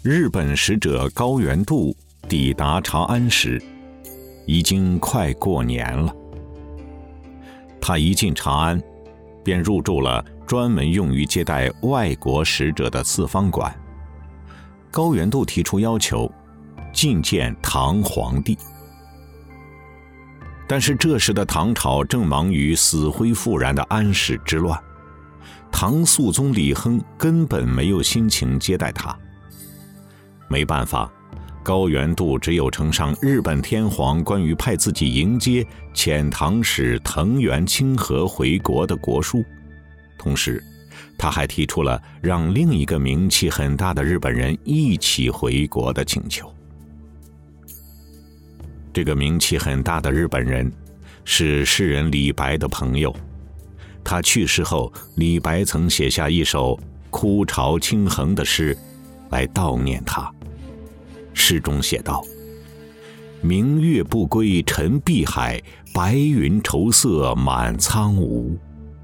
日本使者高原度抵达长安时，已经快过年了。他一进长安，便入住了专门用于接待外国使者的四方馆。高原度提出要求，觐见唐皇帝。但是这时的唐朝正忙于死灰复燃的安史之乱，唐肃宗李亨根本没有心情接待他。没办法，高原度只有呈上日本天皇关于派自己迎接遣唐使藤原清河回国的国书，同时他还提出了让另一个名气很大的日本人一起回国的请求。这个名气很大的日本人是诗人李白的朋友，他去世后，李白曾写下一首哭潮倾横的诗来悼念他。诗中写道：明月不归沉碧海，白云愁色满苍梧。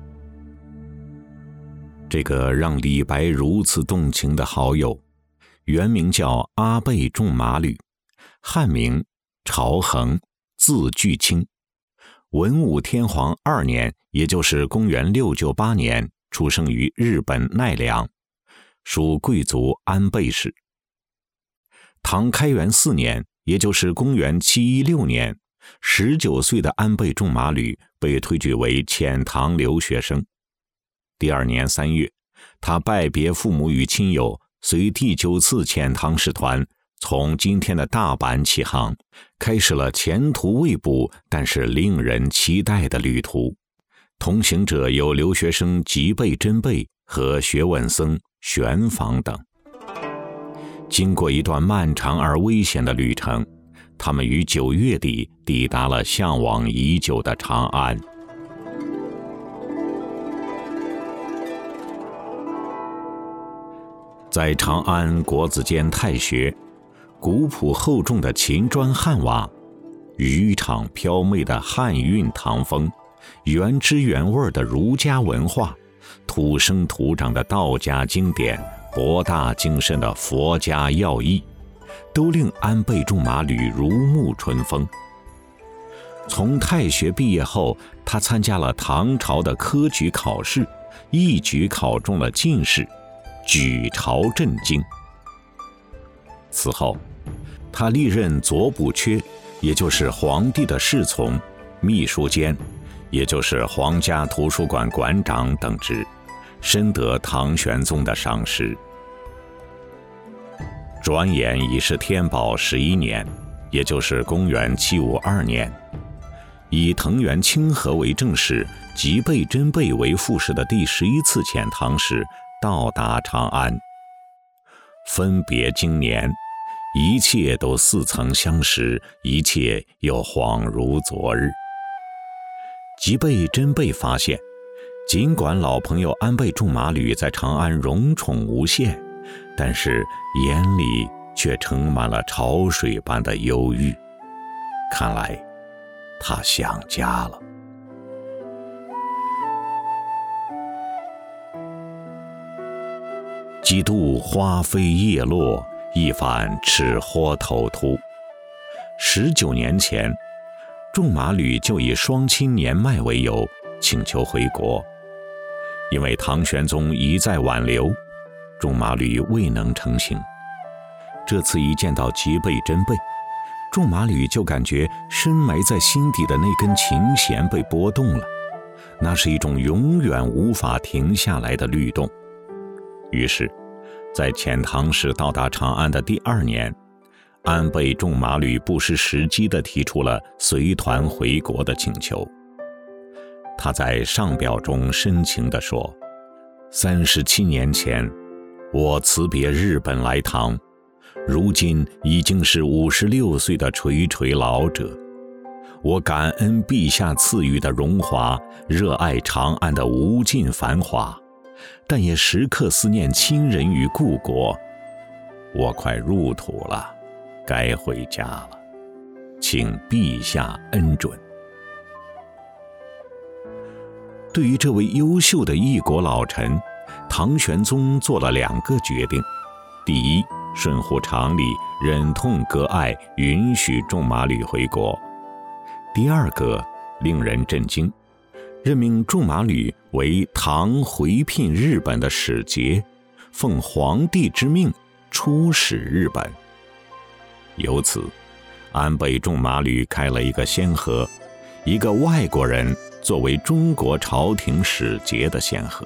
这个让李白如此动情的好友，原名叫阿倍仲麻吕，汉名朝衡，字巨卿，文武天皇2年，也就是公元698年，出生于日本奈良，属贵族安倍氏。唐开元4年，也就是公元716年，19岁的安倍仲麻吕被推举为遣唐留学生。第2年3月，他拜别父母与亲友，随第9次遣唐使团从今天的大阪起航，开始了前途未卜但是令人期待的旅途。同行者有留学生吉备真备和学问僧玄访等。经过一段漫长而危险的旅程，他们于9月底抵达了向往已久的长安。在长安国子监太学，古朴厚重的秦砖汉瓦，渔场飘媚的汉韵唐风，原汁原味的儒家文化，土生土长的道家经典，博大精深的佛家要义，都令安倍仲麻吕如沐春风。从太学毕业后，他参加了唐朝的科举考试，一举考中了进士，举朝震惊。此后，他历任左补阙，也就是皇帝的侍从，秘书监，也就是皇家图书馆馆长等职，深得唐玄宗的赏识。转眼已是天宝11年，也就是公元752年，以藤原清河为正使，吉备真备为副使的第11次遣唐使到达长安。分别经年，一切都似曾相识，一切又恍如昨日。吉备真备发现，尽管老朋友安倍仲麻吕在长安荣宠无限，但是眼里却盛满了潮水般的忧郁，看来他想家了。几度花飞叶落，一番赤豁头秃。19年前，仲麻吕就以双亲年迈为由请求回国，因为唐玄宗一再挽留，仲麻吕未能成行。这次一见到吉备真备，仲麻吕就感觉深埋在心底的那根琴弦被拨动了，那是一种永远无法停下来的律动。于是在遣唐使到达长安的第2年，安倍仲麻吕不失时机地提出了随团回国的请求。他在上表中深情地说：37年前，我辞别日本来唐，如今已经是56岁的垂垂老者。我感恩陛下赐予的荣华，热爱长安的无尽繁华，但也时刻思念亲人与故国。我快入土了，该回家了，请陛下恩准。对于这位优秀的异国老臣，唐玄宗做了2个决定：第一， 顺乎常理，忍痛割爱，允许仲马吕回国。第二个令人震惊，任命仲马吕为唐回聘日本的使节，奉皇帝之命出使日本。由此，安倍仲马吕开了一个先河，一个外国人作为中国朝廷使节的先河。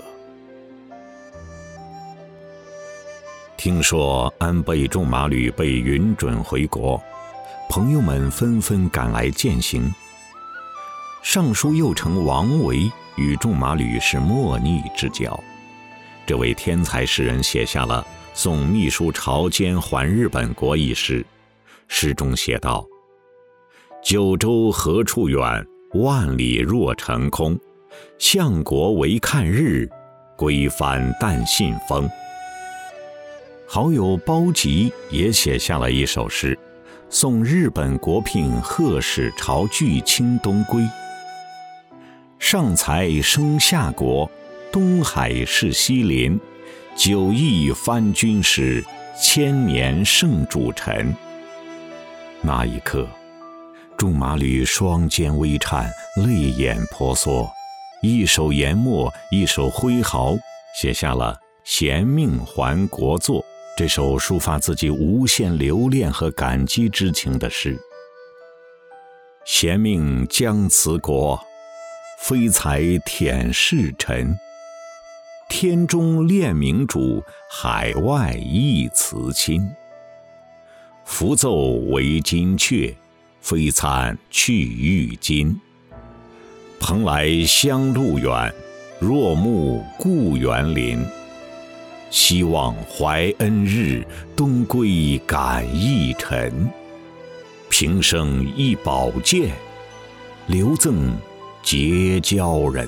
听说安倍仲马吕被允准回国，朋友们纷纷赶来饯行。尚书右丞王维与仲马吕是莫逆之交，这位天才诗人写下了《送秘书朝监还日本国》一诗，诗中写道：九州何处远，万里若成空。相国唯看日，归帆但信风。好友包吉也写下了一首诗，送日本国聘贺使朝据清东归。上才生夏国，东海是西邻。九亿藩军师，千年圣主臣。那一刻，仲马吕双肩微颤，泪眼婆娑，一手研墨，一手挥毫，写下了《衔命还国作》这首抒发自己无限留恋和感激之情的诗。衔命将辞国，非才舔世臣。天中恋明主，海外忆慈亲。符奏为金阙，非参去玉京。蓬莱乡路远，若慕故园林。希望怀恩日，东归感义臣。平生一宝剑，留赠结交人。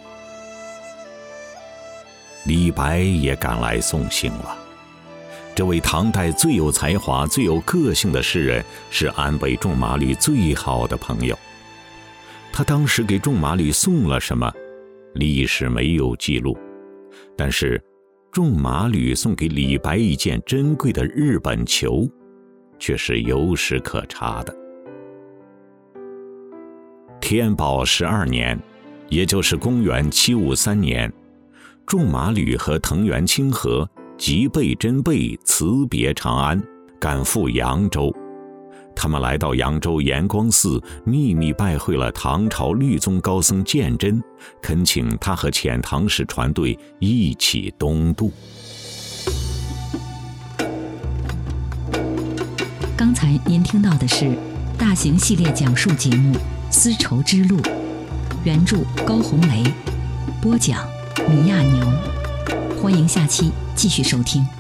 李白也赶来送行了。这位唐代最有才华、最有个性的诗人，是安倍仲马吕最好的朋友。他当时给仲马吕送了什么，历史没有记录，但是仲马吕送给李白一件珍贵的日本球，却是有史可查的。天宝12年，也就是公元753年，仲马吕和藤原清河、吉备真备辞别长安，赶赴扬州。他们来到扬州延光寺，秘密拜会了唐朝律宗高僧鉴真，恳请他和遣唐使船队一起东渡。 刚才您听到的是大型系列讲述节目《丝绸之路》，原著高红雷，播讲米亚牛。欢迎下期继续收听。